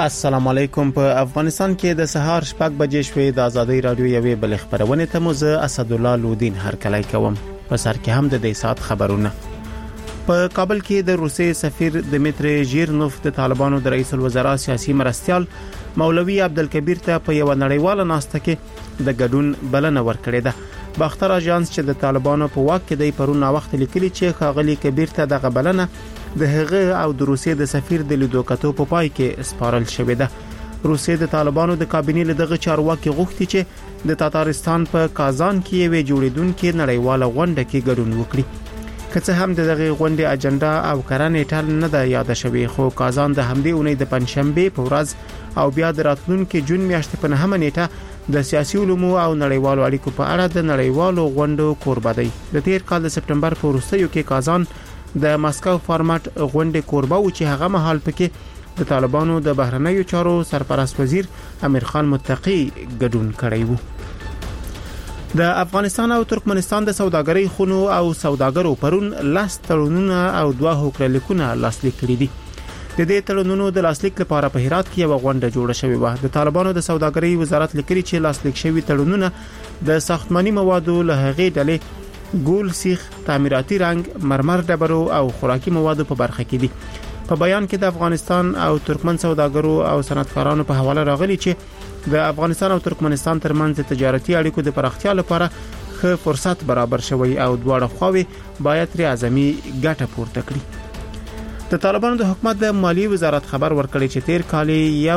السلام علیکم. په افغانستان کې د سهار 6 بجې شوې د ازادي رادیو یوې بل خبرونه ته موزه اسد الله لودین هرکلی کوم. په سر کې هم د دې سات خبرونه. په کابل کې د روسي سفیر دمیتری ژیرنوف د طالبانو د رئیس الوزرا سیاسي مرستيال مولوي عبدالکبیر ته په یو نړیواله ناسته کې د ګډون بلنه ورکړې ده. باختر اژانس چې د طالبانو په واک کې د پرون وخت لیکلي چې خاغلی کبیر ته د غبلنه د هغه او د روسیې د سفیر د لیدو کتو په پای کې سپارل شوې ده. روسیې د طالبانو د کابینې له دغه چارواکي غوښتي چې د تاتارستان په کازان کې یو جوړیدونکو نړیواله غونډه کې ګډون وکړي. که څه هم دغه غونډې اجنډا او کرانې ټال نه ده یاد شوی، خو کازان د همدې اونۍ د پنځشنبه په ورځ او بیا د راتلونکو جون میاشتې په 9 نیټه د سیاسي علومو او نړیوالو اړیکو په اړه د نړیوالو غونډو کوربه دی. د تیر کال د سپټمبر په وروستیو کې کازان د ماسکو فارمټ غونډې کوربه و چې هغه مهال پکې د طالبانو د بهرنیو چارو سرپرست وزیر امیر خان متقی ګډون کړی و. د افغانستان او ترکمنستان د سوداګرۍ خونو او سوداګرو پرون لاس تړونونه او 2 هوکړلیکونه لاسلیک کړي دي. د دې تړونونو د لاسلیک لپاره په هرات کې یو غونډه جوړه شوې و. د طالبانو د سوداګرۍ وزارت لیکلي چې لاسلیک شوی تړونونه د ساختماني موادو له هغې ډلې ګول سیخ، تعمیراتي رنګ، مرمر ډبرو او خوراکي موادو په برخه کې دي. په بیان کې د افغانستان او ترکمن سوداګرو او صنعتکارانو په حواله راغلي چې د افغانستان او ترکمنستان ترمنځ د تجارتي اړیکو د پراختیا لپاره ښه فرصت برابر شوی او دواړه خواوې باید ری اعظمي ګټه پورته کړي. د طالبانو د حکومت د مالی وزارت خبر ورکړی چې تیر کال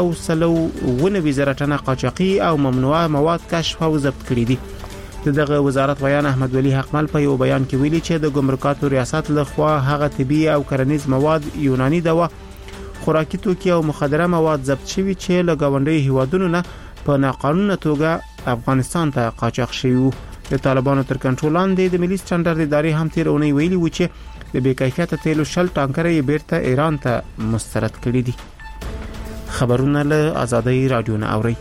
190 ټنه قاچاقي او ممنوعه مواد کشف او ضبط کړي دي. دغه وزارت ویان احمد ولی حقمل په یو بیان کې ویلي چې د ګمرکاتو ریاست لخوا هغه طبي او کرنیز مواد، یوناني دوا، خوراکي توکي او مخدره مواد ضبط شوي چې له گاونډي هیوادونو نه په ناقانونه توګه افغانستان ته قاچاق شوي وو. د طالبانو تر کنټرول لاندې د ملي سټانډرډ ادارې هم تیر اونۍ ویلي و چې د بې کیفیته تیلو 10 ټانکرې بیرته ایران ته مسترد کړي دي. خبرونه له ازادي رادیو نه اوري.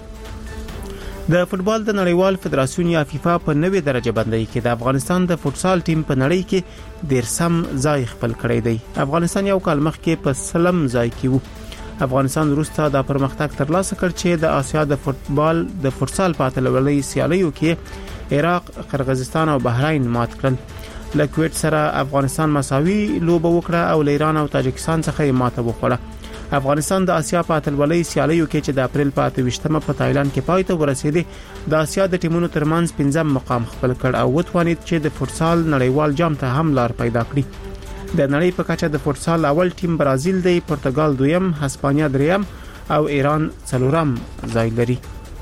د فوتبال د نړیوال فدراسیون یا فیفا په 90 درجه بندۍ کې د افغانستان د فوتسال ټیم په نړۍ کې ډیر سم ځای خپل کړی دی. افغانستان یو کال مخکې په سلم ځای کې وو. افغانستان وروسته د پرمختګ ترلاسه کړ چې د آسیا د فوتبال د فوتسال په اتلولۍ سیالیو کې عراق، قرغیزستان او بحرین مات کړل. له کویت سره افغانستان مساوي لوبه وکړه او له ایران او تاجکستان څخه یې ماته وخوړه. افغانستان د آسیا په اتلولۍ سیالیو کې چې د اپریل په 28مه په تایلند کې پای ته ورسېدی د آسیا د ټیمونو ترمنځ 5م مقام خپل کړ او وتوانید چې د فوتسال نړیوال جام ته هم لار پیدا کړي. د نړۍ په کچه د فوتسال اول ټیم برازیل دی، پرتګال دویم، هسپانیا دریم او ایران څلورم ځای لري.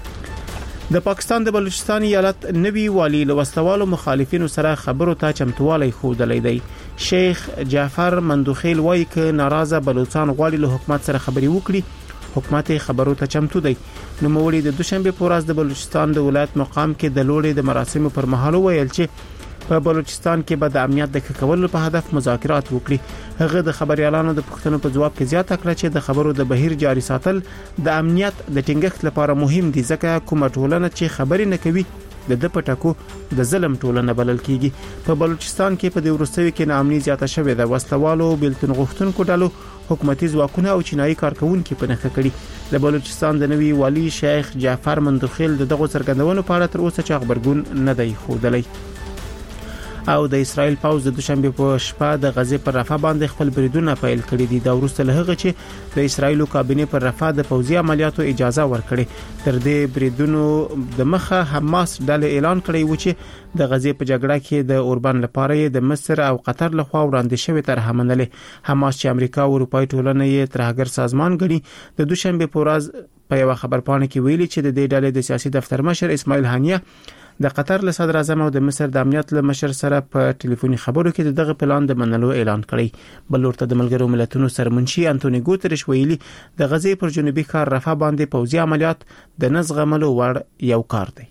د پاکستان د بلوچستان ایالت نوی والی له وسلوالو مخالفینو سره خبرو ته چمتوالی ښودلی دی. شیخ جعفر مندوخیل وایي چې ناراضه بلوچستان غواړي له حکومت سره خبري وکړي. حکومت خبرو ته چمتو دی. نو مولوی د دوشنبه په ورځ د بلوچستان د ولایت مقام کې د لوړې د مراسمو پر مهال ویل چې په بلوچستان کې به د امنیت د کولو په هدف مذاکرات وکړي. هغه د خبريالانو د پوښتنو په جواب کې زیاته کړه چې د خبرو د بهیر جاري ساتل د امنیت د ټینګښت لپاره مهم دي، ځکه کومه ټولنه چې خبرې نه کوي د پټکو د ظلم ټولنه بلل کیږي. په بلوچستان کې په د ورستوي کې ناامني زیاته شوې ده. وسلوالو، بیلتون غوښتونکو ډلو، حکومتي ځواکونه او چینایي کارکونکو په نخښه کړي. د بلوچستان د نوی والی شیخ جعفر مندوخیل دغه څرګندونو په اړه تر اوسه چا خبرګون نه دی ښودلی. او د اسرائیل پوز د دوشنبه په شپه د غزې پر رفح باندې خپل بریدونه پیل کړي دي. دا وروسته له هغه چې د اسرائیل کابینې پر رفح د پوځي عملیاتو اجازه ورکړي. تر دې بریدونو د مخه حماس ډلې اعلان کړی و چې د غزې په جګړه کې د اوربان لپاره د مصر او قطر لخوا وړاندې شوی طرح منلې. حماس چې امریکا او اروپאי ټولنه یې ترهګر سازمان ګڼي د دوشنبه په ورځ په یو خبرپاڼه کې ویلي چې د دې ډلې د سیاسي دفتر مشر اسماعیل هانیه د قطر له صدر اعظم او د مصر د امنیت له مشر سره په ټلیفوني خبرو کې دغه پلان د منلو اعلان کړی. بل ورته د ملګرو ملتونو سرمنشي انټونی ګوتریش ویلي د غزې پر جنوبي ښار رفح باندې پوځي عملیات د نزغملو وړ یو کار دی.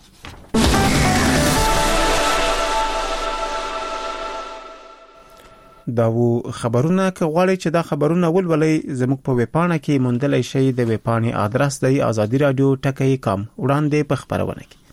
دا و خبرونه که غواړئ چې دا خبرونه ولولئ زموږ په ویبپاڼه کې موندلای شئ. د ویبپاڼې آدرس دی azadiradio.com. وړاندې په خبرونه کې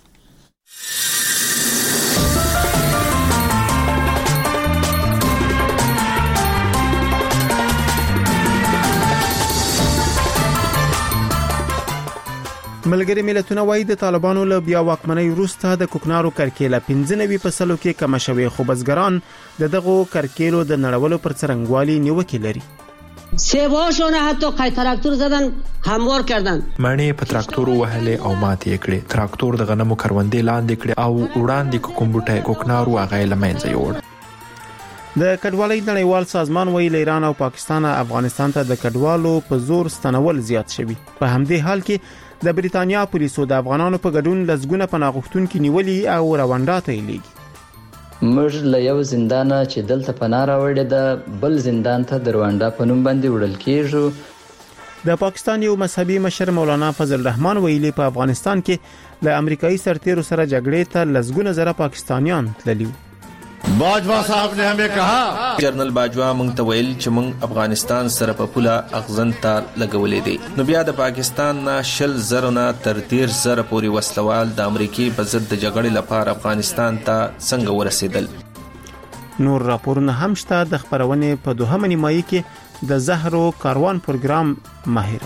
ملګری ملتونه وايي د طالبانو له بیا واکمنۍ وروسته د کوکنارو کرکیله 95% کې کم شوی، خو بزګران دغه کرکیلو د نړولو پر څرنګوالي نیوکه لري. سیباشون حتی قای تراکتور زدن هموار کردن، مڼې په تراکتور وهلې او ماتې کړې. تراکتور د غنمو کروندې لاندې کړې او وړاندې کوکمبوټه کوکنارو هغه لمنځه یوړ. د کډوالۍ نړیوال سازمان ویل ایران او پاکستان افغانستان ته د کډوالو په زور ستنول زیات شوي. په همدې حال کې د بریتانیا پولیسو د افغانانو په ګډون لزګونه پناهغښتونکو نیولي او رواندا ته لیږي. موږ له یو زندان چې دلته پناه راوړی د بل زندان ته د رواندا په نوم باندې وړل کیږو. د پاکستان یو مذهبي مشر مولانا فضل الرحمن ویلي په افغانستان کې له امریکایي سرتیرو سره جګړې ته لزګونه زره پاکستانیان تللي. باجوا صاحب نے ہمیں کہا، جنرل باجوا مونږ ته ویل چې مونږ افغانستان سره په پوله اغزن تار لګولې دي. نو بیا د پاکستان نه 10,000 نه تر 13,000 پورې وسلوال د امریکای په ضد د جګړې لپاره افغانستان ته څنګه ورسېدل. نور راپورونه هم شته. د خبرونې په دوهمه نیمایي کې د زهرو کاروان پروګرام ماهر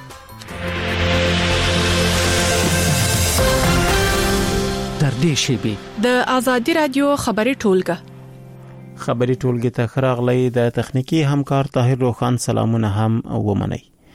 تر دې شی د ازادي رادیو خبري ټولګه ته خراغلی د تخنیکی همکار طاهر روخان سلامونه هم ومني.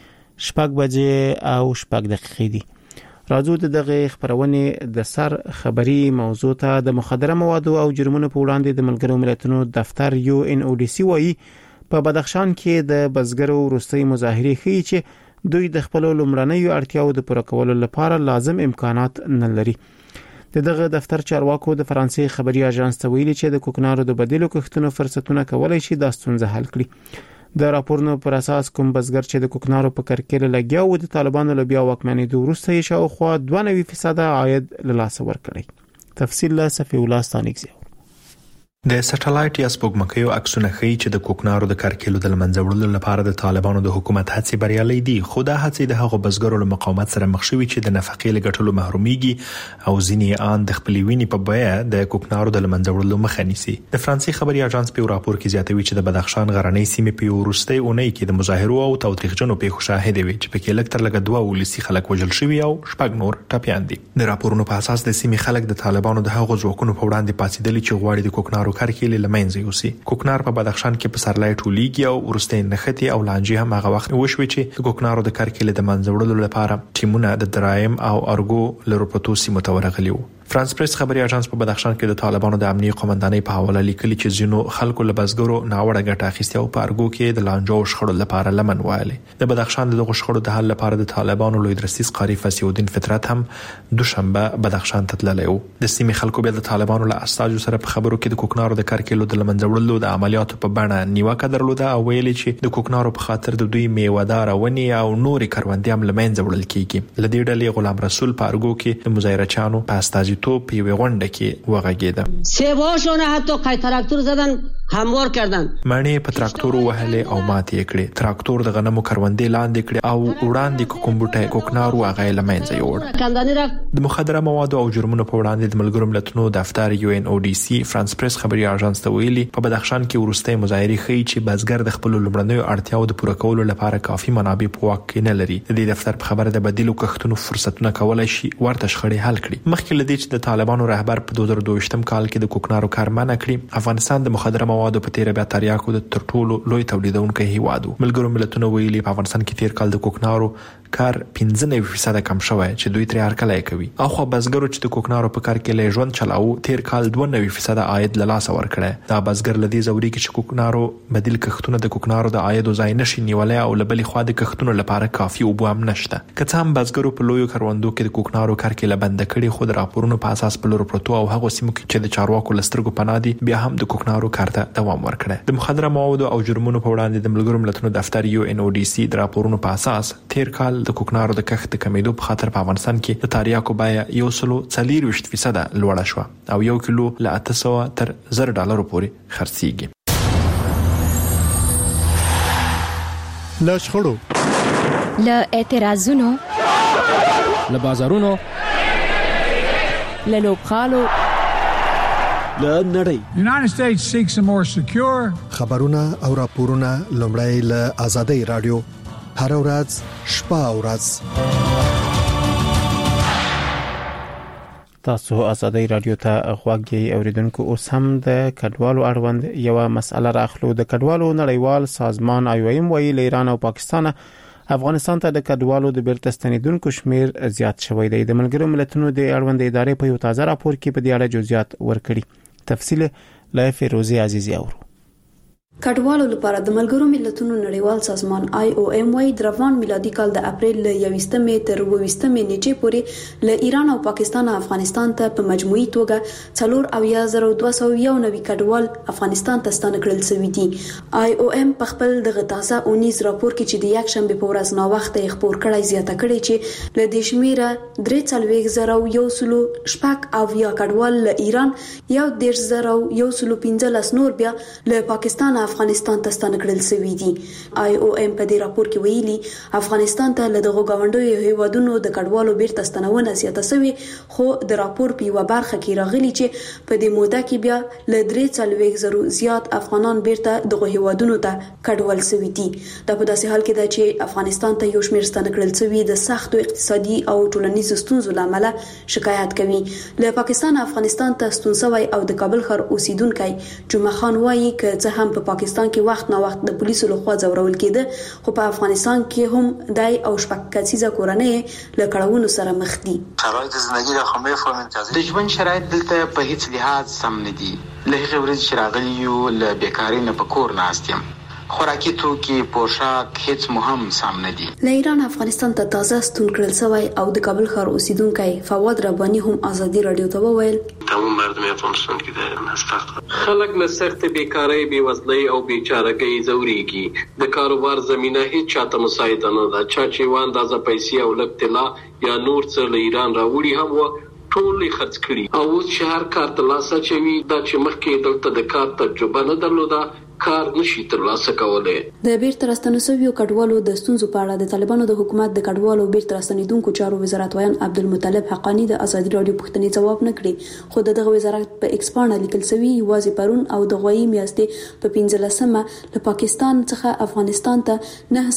6 بجې او 6 دقیقې دي. راځو دغه خبرونه د سر خبري موضوع ته. د مخدره موادو او جرمونو په وړاندې د ملګرو ملتونو دفتر UNODC وايي په بدخشان کې د بزګرو وروستي مظاهره ښیي چې دوی د خپل لومړنۍ اړتیاو د پوره کولو لپاره لازم امکانات نه لري. دغه دفتر چارواکو د فرانسې خبري اژانس ته ویلي چې د کوکنارو د بدیلو کښتونو فرصتونه کولای شي د ستونزه حل کړي. د راپورونو پر اساس کوم بزګر چې د کوکنارو په کرکیله لګیا و د طالبانو له بیا واکمنۍ د وروسته یې شاوخوا 92% عاید له لاسه ورکړي. تفصیل له صفی الله ستانکزی. د سټلایټ یا سپوږمکیو عکسونه ښیي چې د کوکنارو د کرکیلو د لمنځه وړلو لپاره د طالبانو د حکومت هڅې بریالۍ دي، خو دا هڅې د هغو بزګرو له مقاومت سره مخ شوي چې د نفقې له ګټلو محروميږي او ځینې آن د خپلې وینې په بیه د کوکنارو د لمنځه وړلو مخه نیسي. د فرانسې خبري اژانس په راپور کې زیاتوي چې د بدخشان غرنۍ سیمې په وروستۍ اونۍ کې د مظاهرو او تاوتریخجنو پیښو شاهد وي چې په کې لږ تر لږه 2 ولسي خلک وژل شوي او 6 نور ټپيان دي. د راپورونو په اساس د سیمې خلک د طالبانو د هغو ځواکونو په وړاندې پاتېدلي چې غواړي د کوکنارو کرکیلې لمنځه یوسي. کوکنار په بدخشان کې په سرلای ټولیږي او ورستۍ نښتې او لانجې هم هغه وخت وشوي چې د کوکنارو د کرکیلې د منځه وړلو لپاره ټیمونه د درایم او ارګو لروپتو سیمو ته ورغلي وو. فرانس پریس خبري اژانس په بدخشان کې د طالبانو د امنیتي قومندانۍ په حواله لیکلي چې ځینو خلکو له بزګرو ناوړه ګټه اخیستې او په ارګو کې د لانجو شخړو لپاره لمن وایلي. د بدخشان دغه شخړو د حل لپاره د طالبانو لوی درسیس قاری فسیودین فطرت هم دوشنبه بدخشان ته تللی و. د سیمې خلکو به د طالبانو له استاجو سره په خبرو کې د کوکنارو د کرکیلو د لمنځه وړلو د عملیاتو په بڼه نیوکه درلوده او ویلي چې د کوکنارو په خاطر د دوی میوه‌دار ونی او نوري کروندې هم لمنځه وړل کیږي. لدې ډلې غلام رسول په ارګو کې د مظاهرچانو په استازیتوب په کې وغږیده. سیباشون حتی قای تراکتور زدن هموار کردن، مڼې په تراکتور وهلې او ماتې کړې. تراکتور د غنمو کروندې لاندې کړې او وړاندې کوکمبوټه کوکنارو هغه لمنځه یوړ. د مخدره موادو او جرمونو په وړاندې د ملګرو ملتونو دفتر UNODC فرانس پریس خبري اژانس ته ویلي په بدخشان کې وروستۍ مظاهرې ښیي چې بزګر د خپل لومړنیو اړتیاو د پوره کولو لپاره کافي منابع په واک کې نه لري. د دې دفتر په خبره د بدیلو کښتونو فرصتونه کولای شي ورته شخړې حل کړي. مخکې لدی چې د طالبانو رهبر په 2022م کال کې د کوکنارو کار منع کړی، افغانستان د مخدره موادو په تیره بیا تریاکو د ترټولو لوی تولیدونکو هیواد. ملګرو ملتونو ویلي په افغانستان کې تیر کال د کوکنارو کار 15% کم شوی چې دوی تر هرکلای کوي. او خو بزګرو چې د کوکنارو په کار کې له ژوند چلاو تیر کال 92% عاید له لاسه ورکړي. دا بزګر لدی زوري کې چې کوکنارو بدیل کښتونه د کوکنارو د عاید ځای نشي نیولای او لبلې خوا د کښتونو لپاره کافي اوبو هم نشته. که څه هم بزګرو په لویو کروندو کې د کوکنارو کار کې لبند کړي، خو د راپورونو په اساس په لور پروتو او هغه سیمو کې چې د چارواکو لسترګو پناه دي بیا هم د کوکنارو کار ته دوام ورکړي. د مخدره موادو او جرمونو په وړاندې د ملګرو ملتونو دفتر UNODC د راپورونو په اساس تیر کال د کوکنارو د کښت کمیدو په خاطر په افغانستان کې د تریاکو بیه 140% لوړه شو او 1 کیلو له 800 تر $1000 پورې خرڅيږي. له شخړو، له اعتراضونو، له بازارونو، له لوبخالو، له نړۍ. United States seeks a more secure. خبرونه او راپورونه لومړی له آزادۍ رادیو هر ورځ شپه او ورځ. تاسو ازادي رادیو ته غوږی اوریدونکو اوس هم د کډوالو اړوند یو مسله راخلو. د کډوالو نړیوال سازمان IOM ویل ایران او پاکستان افغانستان ته د کډوالو د بیرته ستنیدونکو شمیر زیات شوی دی. د ملګرو ملتونو د اړوند ادارې په یو تازه راپور کې په دې اړه جزئیات ورکړي. تفصیل له فیروزی عزیزی اورو. کډوالو لپاره د ملګرو ملتونو نړیوال سازمان IOM وايي د روان میلادي کال د اپریل له 21 تر 22 نیټې پورې له ایران او پاکستان افغانستان ته په مجموعي توګه 4291 کډوال افغانستان ته ستانه کړل شوي دي. IOM په خپل د تازه 19 راپور کې چې د یک شنبه په ورځ نا وخت یې خبر کړی زیاته کړی چې له دې شمیره 3,000 کډوال له ایران 1,015 نور بیا له پاکستان افغانستان ته ستانه کړل شوي دي. IOM په دې راپور کې ویلي افغانستان ته له دغه غونډو هیوادونو د کډوالو بیرته ستنونه زیاته شوی، خو د راپور په یو برخه کې راغلي چې په دې موده کې بیا له 3,000 زیات افغانان بیرته دغه هیوادونو ته کډوال شوي دي. دا په داسې حال کې ده چې افغانستان ته یو شمېر ستانه کړل شوي د سختو اقتصادي او ټولنیزو ستونزو لامل شکایت کوي. له پاکستان افغانستان ته ستون شوی او د کابل ښار اوسیدونکو جمعه خان وایي چې څه هم په پاکستان کې وخت نا وخت د پولیسو لخوا ځورول کېده، خو په افغانستان کې هم دای او شپږ کسیزه کورنۍ له کړهونو سره مخ دي. شرایط زندگی د خمه فرمنتازي د ژوند شرایط دلته په هیڅ لحاظ سم نه دي. له هغه ورځې چې راغلی یو له بیکاری نه په کور ناست یم. خوراکي توکي، پوشاک هیڅ مهم سم نه دي. له ایران افغانستان ته تازه ستون کړل شوی او د کابل ښار اوسیدونکو فواد ربانی هم ازادي رادیو ته وویل تمام مردم افغانستان کې د مستحق خلک له سخت بیکاری، بیوزلۍ او بیچارهګۍ ځوريږي. د کاروبار زمينه هیڅ چاته مساعده نه ده. چا چې واندازه پیسې او لږ طلا یا نور څه له ایران راوړي هم و ټول خرڅ کړي او اوس شهر کار ترلاسه چوي. دا چې مخکې دلته د کار تجربه نه درلوده کار نشي ترلاسه کولای. د بیرته راستنو شویو کډوالو د ستونزو په اړه د طالبانو د حکومت د کډوالو بیرته راستنیدونکو چارو وزارت وایان عبدالمطلب حقانی د ازادي رادیو پوښتنې ځواب نه کړي، خو دغه وزارت په ایکس باندې لیکل شوی یوازې پرون او د غوي میاشتې په 15مه له پاکستان څخه افغانستان ته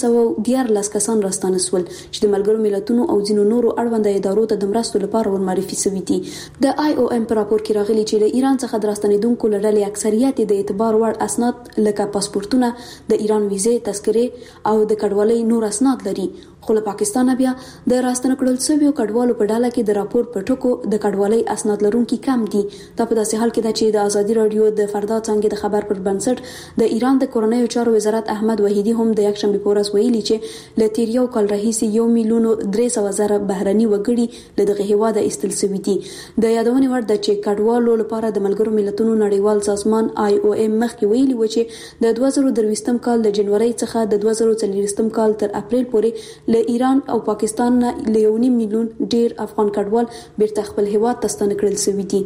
914 کسان راستانه شول چې د ملګرو ملتونو او ځینو نورو اړوند ادارو ته د مرستو لپاره ورمعرفي شوي دي. د IOM په راپور کې راغلي چې له ایران څخه د راستنیدونکو لړلې اکثریت د اعتبار وړ اسناد لکه پاسپورتونه، د ایران ویزې، تذکرې او د کډوالۍ نور اسناد لري، خو له پاکستان بیا د راستنه کړل شویو کډوالو په ډله کې د راپور په ټکو د کډوالۍ اسناد لرونکي کم دي. دا په داسې حال کې ده چې د ازادي رادیو د فردا څنګه د خبر پر بنسټ د ایران د کورنیو چارو وزارت احمد وحیدی هم د یک شنبه په ورځ ویلي چې له تیر یو کال راهیسې 1,300,000 بهرني وګړي له دغه هیواده ایستل شوي دي. د یادونې وړ ده چې کډوالو لپاره د ملګرو ملتونو نړیوال سازمان IOM مخکې ویلي و چې د 2023 کال د جنوري څخه د 2024 کال تر اپریل پورې له ایران او پاکستان نه له 1.5 میلیون ډیر افغان کډوال بیرته خپل هیواد ته ستانه کړل شوي دي.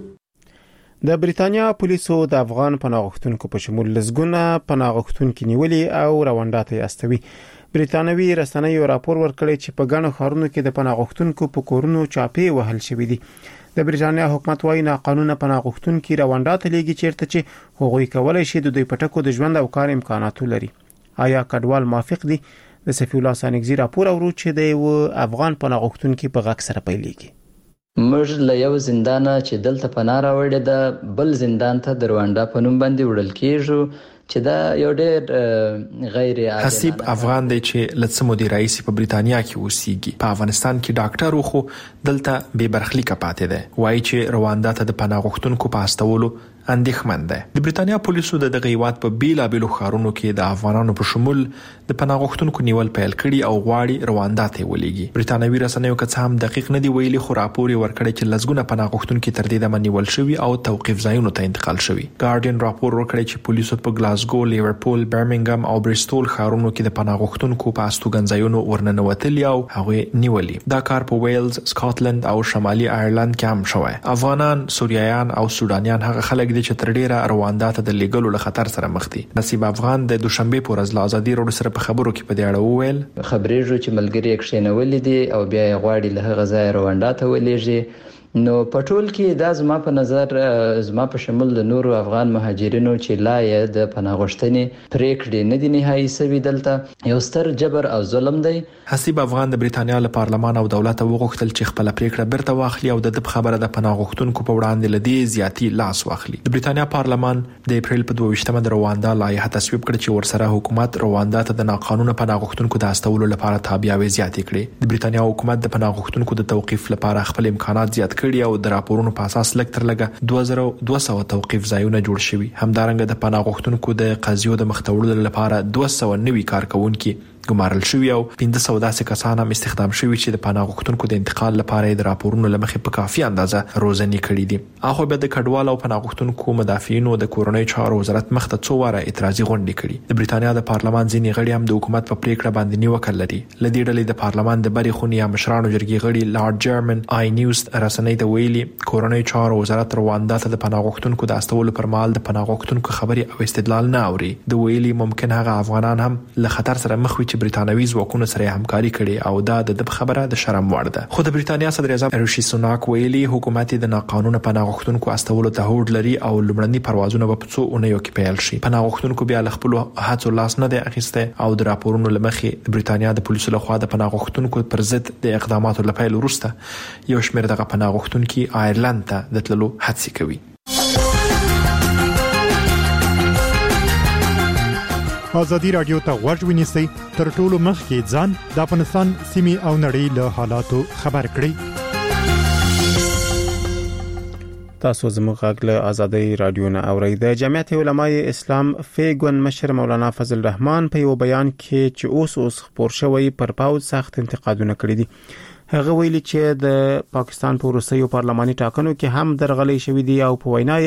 د بریتانیا پولیسو د افغان پناهغښتونکو په شمول لسګونه پناهغښتونکو نیولي او روانډا ته استوي. بریتانوي رسنیو راپور ورکړی چې په ګڼو ښارونو کې د پناهغښتونکو په کورونو چاپې وهل شوي دي. د بریتانیا حکومت وايي ناقانونه پناهغښتونکو روانډا ته لیږي چیرته چې هغوی کولای شي د دوی پټکو د ژوند او کار امکانات لري. آیا کډوال موافق دي؟ د سفی الله سانګزی راپور اورو چې د یو افغان پناهغښتونکو په غږ سره پیلېږي. موږ له یو زندان چې دلته پناه راوړې ده بل زندان ته د روانډا په نوم باندې وړل کېږو چې دا یو ډېر غیر عادلانه حسیب افغان دی چې لڅ مدیر رئیس په بریتانیا کې اوسېږي. په افغانستان کې ډاکټر وخو دلته به برخلیک پاتې ده. وایي چې روانډا ته د پناهغښتونکو په استولو اندېښمن ده. د بریتانیا پولیسو د دغه هیواد په بیلابیلو ښارونو کې د افغانانو په شمول د پناهغښتونکو نیول پیل کړي او غواړي روانډا ته ولېږي. بریتانوي رسنیو که څه هم دقیق نه دی ویلي، خو راپور ورکړی چې لسګونه پناهغښتونکو تر دې دمه نیول شوي او توقيف ځایونو ته انتقال شوي. ګارډین راپور ورکړی چې پولیسو په ګلاسګو، لیورپول، برمنګم او بریسټول ښارونو کې د پناهغښتونکو په استوګنځایونو ورننوتلي او هغه نیولي. دا کار په ویلز، سکاټلند او شمالي آیرلند کې هم شوی. افغانان، سوریایان او سودانیان هغه خلک دي چې تر ډیره روانډا ته د لیګلو له خطر سره مخ دي. نصیب افغان د دوشنبه په ورځ له ازادي رادیو سره په خبرو کې په دې اړه وویل خبرېږو چې ملګری یې کښېنولې دي او بیا یې غواړي له هغه ځای روانډا ته ولېږي. نو په ټول کې دا زما په نظر زما په شمول د نورو افغان مهاجرینو چې لا یې د پناه غوښتنې پریکړې نه دي نهایي سوي دلته یو ستر جبر او ظلم دی. حسیب افغان د بریتانیا له پارلمان او دولت وغوښتل چې خپل پریکړه بیرته واخلي او د خبره د پناه غوښتونکو په وړاندې لدی زیاتی لاس واخلي. د بریتانیا پارلمان د اپریل په 22مه د رواندا لایحه تصویب کړ چې ورسره حکومت رواندا ته د ناقانونه پناه غوښتونکو د استولو لپاره تابعیت زیاتې کړې. د بریتانیا حکومت د پناه غوښتونکو د توقيف لپاره خپل امکانات زیات کړي او د راپورونو په اساس لږ تر لږه 2200 توقيف ځایونه جوړ شوي. همدارنګه د پناه غوښتونکو د قضیو د مختوړلو لپاره 200 نوي کارکونکي ګمارل شوی او 500 داسې کسان هم استخدام شوی چې د پناه غوښتونکو د انتقال لپاره د راپورونو لمخې په کافي اندازه روزنی کړي دي. اخو به د کډوال او پناه غوښتونکو مدافعینو د کورنۍ چارو وزارت مخته څو واره اعتراضي غونډې کړي. د بریتانیا د پارلمان ځینې غړي هم د حکومت په پریکړه باندې نیوکه لري. لدې ډلې د پارلمان د بری خونی یا مشرانو جرګې غړي لارډ جرمن آی نیوز رسنۍ ته ویلي کورنۍ چارو وزارت رواندا ته د پناه غوښتونکو د استولو پر مهال د پناه غوښتونکو خبري او استدلال نه اوري. د ویلي ممکن هغه افغانان هم له خطر سره مخ وي چې بریتانوي ځواکونه سره همکاري کړي او دا د خبره د شرم وړ ده. خو د بریتانیا صدر اعظم ریشي سوناک ویلي حکومت د ناقانونه پناه غوښتونکو استولو ته هوډ لري او لومړني پروازونه په څو اونیو کې پیل شي. پناه غوښتونکو بیا له خپل هڅو لاس نه دی اخیسته او د راپورونو لمخې د بریتانیا د پولیسو لخوا د پناه غوښتونکو پر ضد د اقداماتو لپاره وروسته یو شمېر دغه پناه غوښتونکي آیرلند ته د تللو هڅې کوي. ازادي رادیو ته غوږ ونیسئ تر ټولو مخکې ځان د افغانستان سیمې او نړۍ له حالاتو خبر کړئ. تاسو زموږ غږ له ازادي رادیو نه اورئ. د جمعیت علماء اسلام فیګون مشر مولانا فضل الرحمن په یو بیان کې چې اوس خبر شوی پر پاوځ سخت انتقادونه کړی دي. هغه ویلي چې د پاکستان په روسیو پارلماني ټاکنو کې هم درغلي شوې دي او په وینا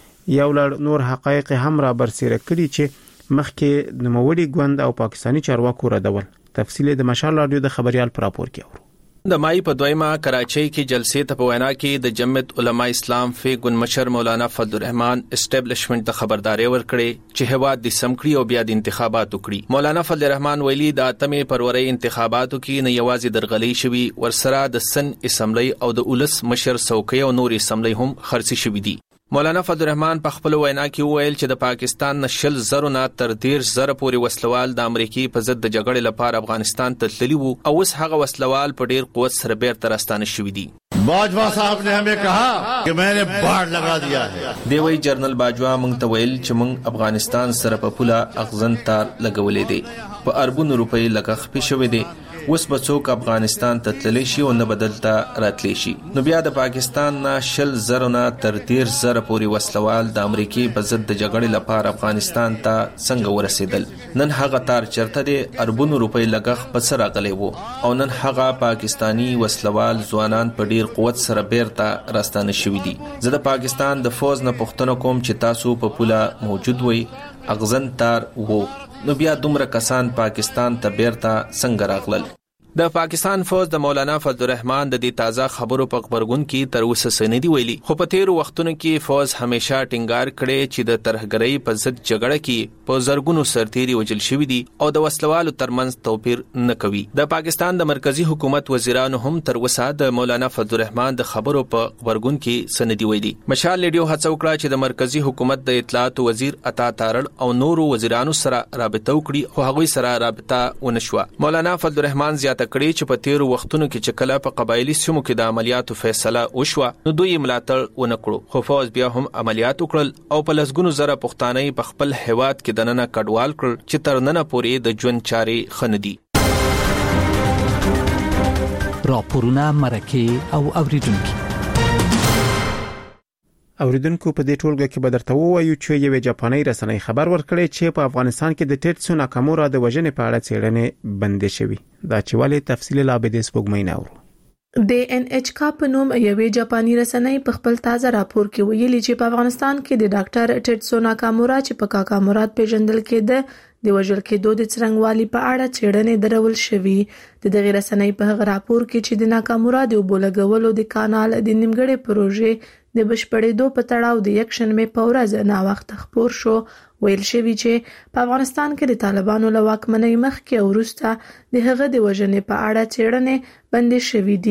یو لړ نور حقایق هم را برسېره کړي چې مخکې د نوموړي ګوند او پاکستانی چارواکو ردول. تفصیل د مشال رادیو د خبريال پر راپور کې اورو. د مای په 2مه کراچۍ کې جلسې ته په وینا کې د جمعیت علماء اسلام فیګون مشر مولانا فضل الرحمن اسټابلیشمنت ته خبرداري ورکړي چې هواد د سمکړي او بیا د انتخاباتو کړي. مولانا فضل الرحمن ویلي د 8 فروری انتخاباتو کې نه یوازې درغلي شوی ورسره د سن اسمبلی او د اولس مشر څوکۍ او نور اسمبلی هم خرڅ شوی دي. مولانا فضل الرحمن په خپل وینا کې ویل چې د پاکستان نشل زرو نه تر 13 زره پورې وسلوال د امریکای په ضد د جګړې لپاره افغانستان ته تللی وو او اوس هغه وسلوال په ډیر قوت سره بیرته راستانه شوی دي. باجوا صاحب نے ہمیں کہا کہ میں نے باڑ لگا دیا ہے. دی وی جنرال باجوا مونږ ته ویل چې مونږ افغانستان سره په پوله اغزن تار لګولې دي په اربونو روپۍ لګښ پې شوی دی. اوس به څوک افغانستان ته تللی شي او نه بدلته راتلی شي. نو بیا د پاکستان نه 10 زره نه تر 13 زره پورې وسلوال د امریکای په ضد د جګړې لپاره افغانستان ته څنګه ورسېدل. نن هغه تار چرته دی اربونو روپۍ لګښ په سر راغلی وو او نن هغه پاکستانی وسلوال ځوانان په ډیر قوت سره بیرته راستانه شوی دي. زه د پاکستان د فوج نه پوښتنه کوم چې تاسو په پوله موجود وئ اغزن تار وو نو بیا دومره کسان پاکستان ته بیرته څنګه راغلل. د پاکستان فوج د مولانا فضل الرحمن د دې تازه خبرو په خبرګون کې تر اوسه سندې ویلي خو په تیرو وختونو کې فوج همیشه ټینګار کړي چې د ترهګرۍ په ضد جګړه کې په زرګونو سرتیري وژل شوی دي او د وسلوالو ترمنځ توپیر نه کوي. د پاکستان د مرکزی حکومت وزیرانو هم تر اوسه د مولانا فضل الرحمن د خبرو په خبرګون کې سندې ویلي. مشال ریډیو هڅه وکړه چې د مرکزی حکومت د اطلاعات وزیر عطا تارړ او نورو وزیرانو سره رابطه وکړي خو هغوی سره رابطه ونشوه. مولانا فضل الرحمن زیاته کړي چې په تیرو وختونو کې چې کله په قبایلی سیمو کې د عملیاتو فیصله وشوه نو دوی ملاتړ ونه کړو خو فوج بیا هم عملیات وکړل او په لسګونو زره پښتانه په خپل هیواد کې دننه کډوال کړل چې تر نن پورې د ژوند چارې خندي. راپورونه مرکه او اوریدونکو په دې ټولګه کې به درته ووایو چې یو جاپاني رسنۍ خبر ورکړی چې په افغانستان کې د ټیټسو ناکامورا د وژنې په اړه څېړنې بندې شوې. دا چې ولې تفصیل لا به د سپوږمۍ نه اورو. د NHK په نوم یوې جاپاني رسنۍ په خپل تازه راپور کې ویلي چې په افغانستان کې د ډاکټر ټیټسو ناکامورا چې په کاکامورا پیژندل کېده د وژل کېدو د څرنګوالي په اړه څېړنې درول شوې. د دغه رسنۍ په هغه راپور کې چې د ناکامورا د وبولګولو د کانال د نیمګړې پروژې د بشپړېدو په تړاو د یک شنبه په ورځ نا وخت خبر شو ویل شوی چې په افغانستان کې د طالبانو له واکمنۍ مخکې او وروسته د هغه د وژنې په اړه څېړنې بندې شوې دي.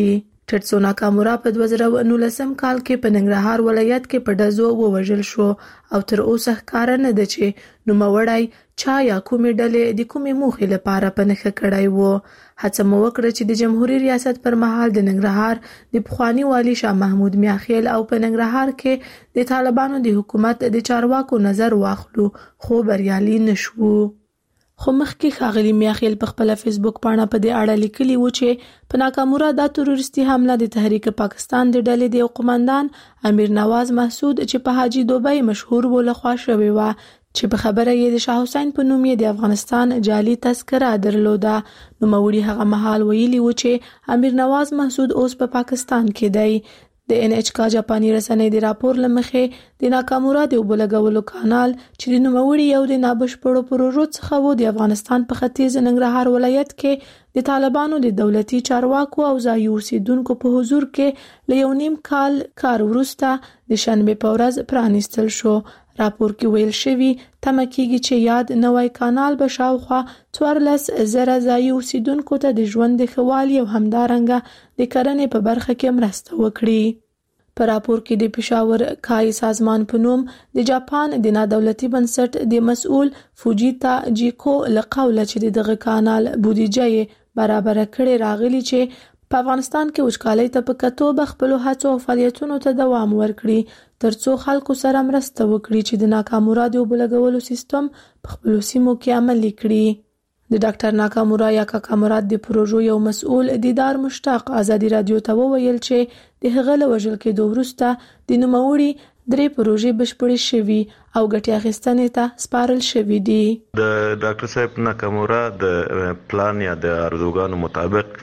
ټټسو ناکامورا په 2019 کال کې په ننګرهار ولایت کې په ډزو ووژل شو او تر اوسه ښکار نه ده چې نوموړی چا یا کومې ډلې د کومې موخې لپاره په نښه کړی وو. هڅه مو وکړه چې د جمهوریت ریاست پر مهال د ننګرهار د پخوانی والي شاه محمود میاخیل او په ننګرهار کې د طالبانو د حکومت د چارواکو نظر واخلو خو بریالي نشو. خو مخکې ښاغلي میاخیل په خپل فیسبوک پاڼه په دې اړه لیکلي و چې په ناکامورا د تروریستي حمله د تحریک پاکستان د ډلې د قومندان امیر نواز محسود چې په حاجی دوبۍ مشهور و لخوا شوی و چې په خبره یې د شاه حسین په نوم یې د افغانستان جعلي تذکره درلوده. نو موري هغه مهال ویلي و چې امیر نواز محسود اوس په پاکستان کې دی. د NHK جاپاني رسنۍ د راپور لمخې د ناکامورا د وبلګولو کانال چې د نوموړي یو د نابشپړو پروژو څخه و د افغانستان په ختیځ ننګرهار ولایت کې د طالبانو د دولتي چارواکو او ځایي اوسیدونکو په حضور کې له 1.5 کال کار وروسته د شنبه په ورځ پرانیستل شو. راپور کې ویل شوی تمه کېږي چې یاد نوی کانال به شاوخوا 14,000 ځایي اوسیدونکو ته د ژوند د ښه والي او همدارنګه د کرنې په برخه کې مرسته وکړي. په راپور کې د پېښور کای سازمان په نوم د جاپان د نادولتي بنسټ د مسؤل فوجیتا جیکو له قوله چې دغه کانال بودیجه برابر کړي راغلي چې په افغانستان کې وچکالۍ ته په کتو به خپل هڅو او فعالیتونو ته دوام ورکړي ترڅو خلکو سره مرسته وکړي چې د ناکامورا د وبلګولو سیستم په خپل سیمو کې عملي کړي. د ډاکټر ناکامورا یا کاکامورا د پروژو یو مسؤل دیدار مشتاق ازادي رادیو ته وویل چې د هغه له وژل کېدو وروسته د نوموړي 3 پروژې بشپړې شوي او ګټې اخیستنې ته سپارل شوي دي. د ډاکټر صاحب ناکامورا د پلان یا د ارزوګانو مطابق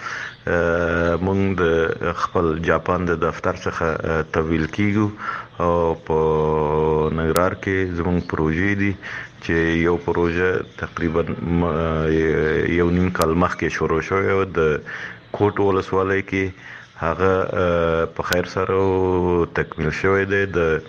مونږ د خپل جاپان د دفتر څخه تحویل کیږو او په ننګرهار کې زموږ پروژې دي چې یو پروژه تقریبا 1.5 کال مخکې شروع شوې و د کوټ ولسوالۍ کې هغه په خیر سره تکمیل شوی دی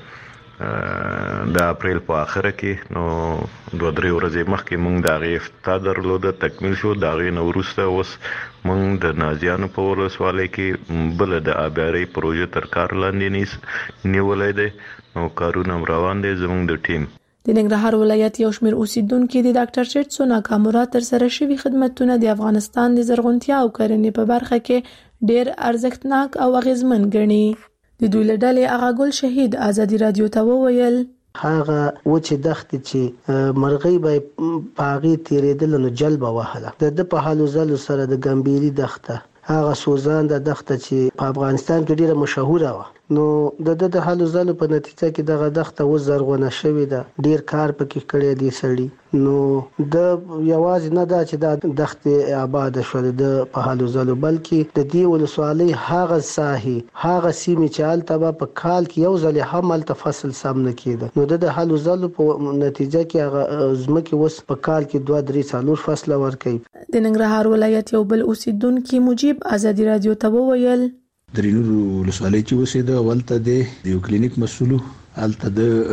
د اپریل په اخره کې. نو 2-3 ورځې مخکې موږ د هغې افتتاح درلوده تکمیل شو. د هغې نه وروسته اوس موږ د نازیانو په ولسوالۍ کې بله د آبیارۍ پروژه تر کار لاندې نیولی دی. نو کارونه روان دي زموږ د ټیم. د ننګرهار ولایت یو شمېر اوسیدونکو د ډاکټر ټټسو ناکامورا تر سره شوي خدمتونه د افغانستان د زرغونتیا او کرنې په برخه کې ډېر ارزښتناک او اغیزمن ګڼي. د دوی له ډلې هغه ګل شهید ازادي رادیو ته وویل هغه وچې دښتې چې مرغۍ به په هغې تېرېدله نو جلبه وهله د په حالو ځلو سره د ګمبيري دښته هغه سوزانده دښته چې په افغانستان کې ډیره مشهوره و نو د حالو ځلو په نتیجه کې دغه دښته و زرغونه شوې ده ډیر کار پکې کړی دی سړي نو د یوازې نه دا چې د دښتې آباد شول د په حالو ځلو بلکې د دې ولسوالۍ هغه ساحې هغه سیمې چې هلته په کال کې یو ځل هم هلته فصل سم نه کېده نو د حالو ځلو په نتیجه کې هغه ځمکې اوس په کال کې 2-3 فصله ورکوي. د ننګرهار ولایت یو بل اوسیدونکي مجيب ازادي رادیو ته وویل درینو ولسوالۍ چې اوسېده ولته د یو کلینیک مسؤل الته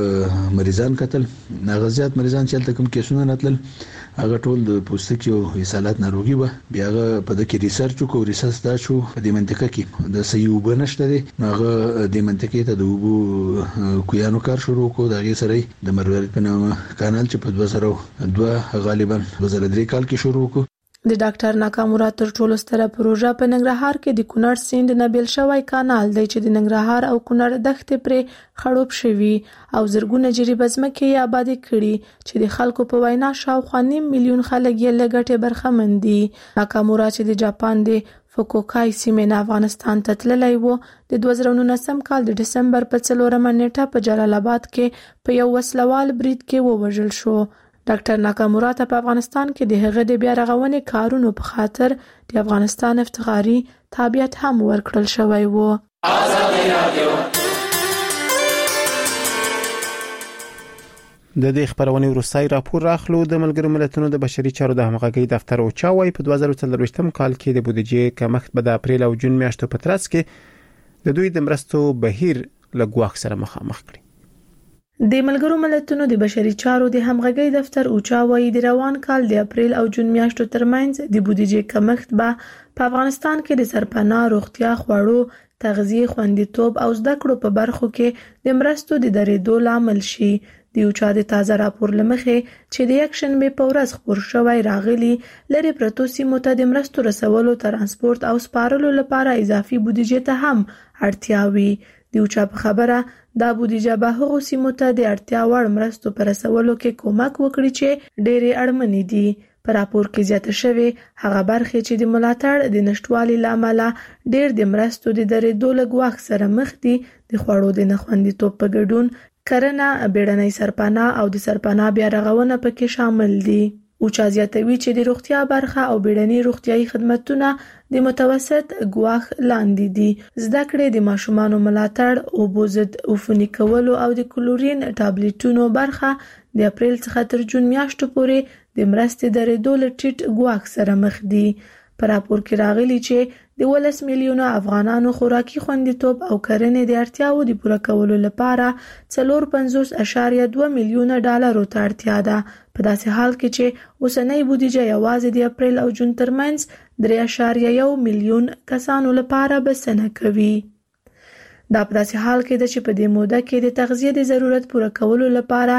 د مریضان قتل هغه زیات مریضان چې الته کوم کیسونه نتل هغه ټول د پوستکي او حسالات ناروغي و بیا هغه په دغه ریسرچ کو ریسرچ دا شو په دې منطقه کې د سيو بنشته دي هغه د منطقې ته د وبو کویانو کار شروع کو دغه سره د مروارید په نامه کانال چې په 2002 غالبا 2003 کال کې شروع کو. د ډاکټر ناکامورا تر ټولو ستره پروژه په ننګرهار کې د کونړ سیند نه بیل شوی کانال دی چې د ننګرهار او کونړ دښتې پرې خړوب شوي او زرګونه جریبه ځمکې یې آبادې کړي چې د خلکو په وینا شاوخوا 9 میلیون خلک یې له ګټې برخمن دي. ناکامورا چې د جاپان د فوکوکای سیمې نه افغانستان ته تللی و د 2019 کال د ډسمبر په 4 نیټه په جلال آباد کې په یو وسلوال برید کې ووژل شو. ډاکټر ناکامورا ته په افغانستان کې د هغه د بیا رغونې کارونو په خاطر د افغانستان افتخاري تابعیت هم ورکړل شوی و. د دې خبرونې وروستۍ راپور راخلو د ملګرو ملتونو د بشري چارو د همغږۍ دفتر او چاوي په 2023 کال کې د بودیجې کمښت به د اپریل او جون میاشتو په ترڅ کې د دوی د مرستو بهیر له ګواښ سره مخامخ کړي. د ملګرو ملتونو د بشري چارو د همغږي دفتر اوچا وایي د روان کال د اپریل او جون میاشتو ترمنځ د بودیجې کمښت به په افغانستان کې د سرپناه، روغتیا، خوړو، تغذیه، خوندیتوب او زده کړو په برخو کې د مرستو د درېدو لامل شي. د اوچا د تازه راپور لمخې چې د یک شنبې په ورځ خپور شوی راغلی لري پرتو سیمو ته د مرستو رسولو، ترانسپورت او سپارلو لپاره اضافي بودیجې ته هم اړتیا وي. د اوچا په خبره دا بودیجه به هغو سیمو ته د اړتیا وړ مرستو پر رسولو کې کومک وکړي چې ډېرې اړمنې دي. په راپور کې زیاته شوې هغه برخې چې د ملاتړ د نشټوالي له امله ډېر د مرستو د درېدو له ګواښ سره مخ دي. د خوړو د نه خوندیتوب په ګډون کرنه، بیړنۍ سرپناه او د سرپناه بیا رغونه پکې شامل دي. اوچا زیاتوي چې د روغتیا برخه او بیړني روغتیايي خدمتونه د متوسط ګواښ لاندې دي. زده کړې، د ماشومانو ملاتړ، اوبو ضد عفوني کولو او د کلورین ټابلیټونو برخه د اپریل څخه تر جون میاشتو پورې د مرستې درېدو له ټیټ ګواښ سره مخ دي. په راپور کې راغلي چې د 12 میلیونه افغانانو خوراکي خوندیتوب او کرنې د اړتیاو د پوره کولو لپاره 4.2 میلیونه ډالرو ته اړتیا ده. په داسې حال کې چې اوسنۍ بودیجه یوازې د اپریل او جون ترمنځ 3.1 میلیون کسانو لپاره بسنه کوي. دا په داسې حال کې ده چې په دې موده کې د تغذیه د ضرورت پوره کولو لپاره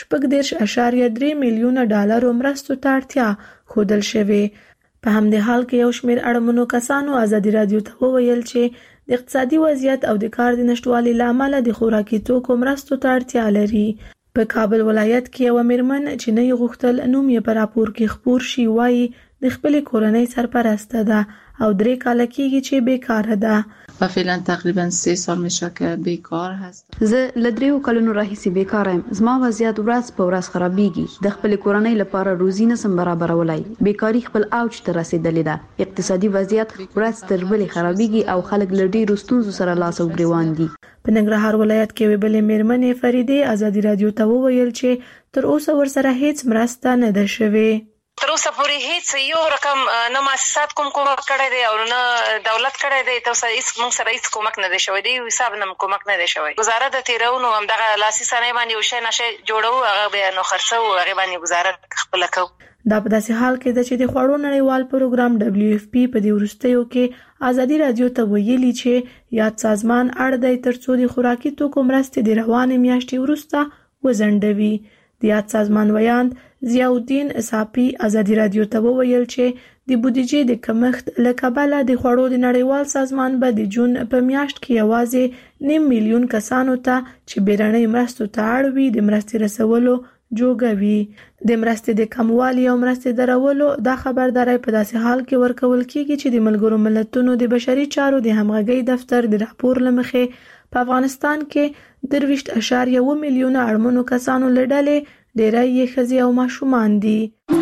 14.3 میلیونه ډالرو مرستو ته اړتیا ښودل شوې. په همدې حال کې یو شمېر اړمنو کسانو ازادي رادیو ته وویل چې د اقتصادي وضعیت او د کار د نشټوالي له امله د خوراکي توکو مرستو ته اړتیا لري. په کابل ولایت کې یو میرمن چې نه یې غوښتل نوم یې په راپور کې خپور شي وایي د خپلې کورنۍ سرپرسته ده او 3 کاله کېږي چې بیکاره ده. و فعلا تقریبا 3 سال میشه که بیکار هستم. زه له 3 کلونو راهیسې بیکاره یم. زما وضعیت ورځ په ورځ خرابېږي. د خپلې کورنۍ لپاره روزي نه سم برابرولای. بیکاری خپل اوج ته رسیدلې ده. اقتصادي وضعیت ورځ تر بلې خرابېږي او خلک له ډېرو ستونزو سره لاس او ګریوان دي. په ننګرهار ولایت کې یوې بلې میرمنې فریدې ازادي رادیو ته وویل چې تر اوسه ورسره هیڅ مرسته نه ده شوې. تر اوسه پورې هیڅ یو رقم نه مؤسسات کومک کړی دی او نه دولت کړی دی. تر اوسه هیڅ موږ سره هیڅ کومک نه دی شوی دی. حساب نه کومک نه دی شوی. گزاره د تیرونو همدغه لاسي صنایع باندې یو شی نشه جوړو، هغه بیا نو خرڅو، هغه باندې گزاره خپل کوو. دا په داسې حال کې ده چې د خوړو نړیوال پروګرام WFP په دې وروستیو کې ازادي رادیو ته ویلي چې یاد سازمان اړ دی ترڅو د خوراکي توکو مرستې د روانې میاشتې وروسته وځنډوي. د یاد سازمان ویاند ضیاءالدین صافی ازادي رادیو ته وویل چې د بودیجې د کمښت له کبله د خوړو د نړیوال سازمان به د جون په میاشت کې یوازې 9 میلیون کسانو ته چې بیړنۍ مرستو ته اړ وي د مرستې رسولو جوګوي. د مرستې د کموالي او مرستې درولو دا خبرداري په داسې حال کې ورکول کیږي چې د ملګرو ملتونو د بشري چارو د همغږي دفتر د راپور لمخې په افغانستان کې 23.1 میلیونه اړمنو کسانو له ډلې ډېری یې ښځې او ماشومان دي.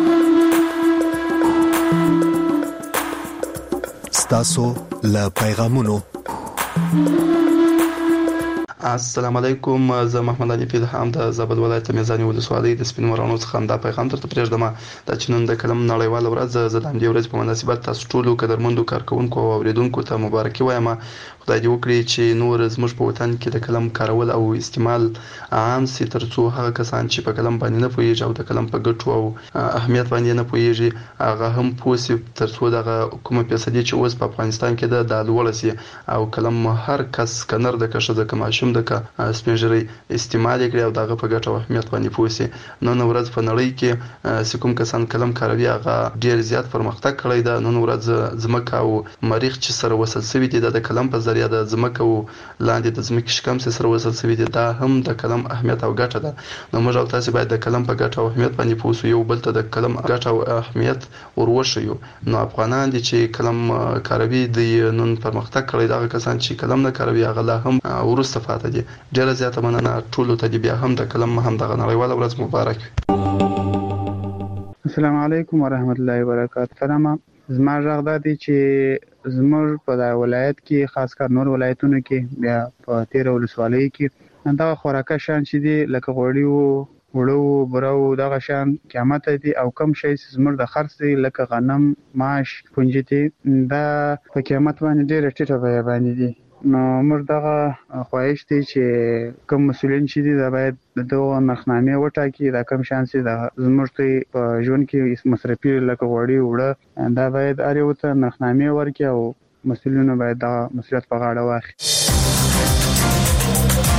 ستاسو له پیغامونو. السلام علیکم، زه محمد علي فیلحام د زابل ولایت میزاني ولسوالۍ د سپین مرانو څخه دا پیغام درته پرېږدم دا چې نن د قلم نړیواله ورځ. زه د همدې ورځې په مناسبت تاسو ټولو قدرمندو کارکوونکو او اورېدونکو ته مبارکي وایم. خدای دې وکړي چې نور زموږ په وطن کې د قلم کارول او استعمال عام سي، ترڅو هغه کسان چې په قلم باندې نه پوهیږي او د قلم په ګټو او اهمیت باندې نه پوهیږي هغه هم پوه سي، ترڅو دغه کومه فیصدي چې اوس په افغانستان کې د لوړه سي او قلم هر کس کنر د کښه د کماشوم د سپینجري استعمال کړي او دغه په ګټه او اهمیت باندې پوه سي. نن ورځ په نړۍ کې کوم کسان قلم کاروي هغه ډیر زیات پرمختګ کړی ده. نن ورځ ځمکه او مریخ چې سره وصل شوي دي د قلم په ذریعہ د ځمکه او لاندې د ځمکې شکم سره وصل شوي دي، دا هم د قلم اهمیت او ګټه ده. نو موږ او تاسو باید د قلم په ګټه او اهمیت باندې پوه شو، یو بل ته د قلم ګټه او اهمیت وروښیو. نو افغانان دي چې قلم کاروي د نن پرمختګ کړی، دغه کسان چې قلم نه کاروي هغه لا هم ورسته پاتې دي. ډیره زیاته مننه ټولو ته. بیا هم د قلم هم دغه نړیواله ورځ مبارک. السلام علیکم ورحمت الله وبرکاته. سلام، زما غږ دا دی چې زموږ په دا ولایت کې خاص کر نور ولایتونو کې بیا په 13 ولسوالۍ کې دا خوراکه شان چې دي لکه غوړي وړو برو دغه شان قیمت دي او کم شي زموږ د خرڅ دي لکه غنم، ماش، پنجتي دا په قیمت باندې ډېر ټیټه بیه باندې دي. نو موږ دغه خواهش دی چې کوم مسولین چې دي دا باید دغه نرخنامې وټاکي دا کم شان سي د زموږ ته په ژوند کې مصرفي لکه غوړي وړه دا باید اړ یو ته نرخنامې ورکړي او مسولینو باید دا مسولیت په غاړه واخلي.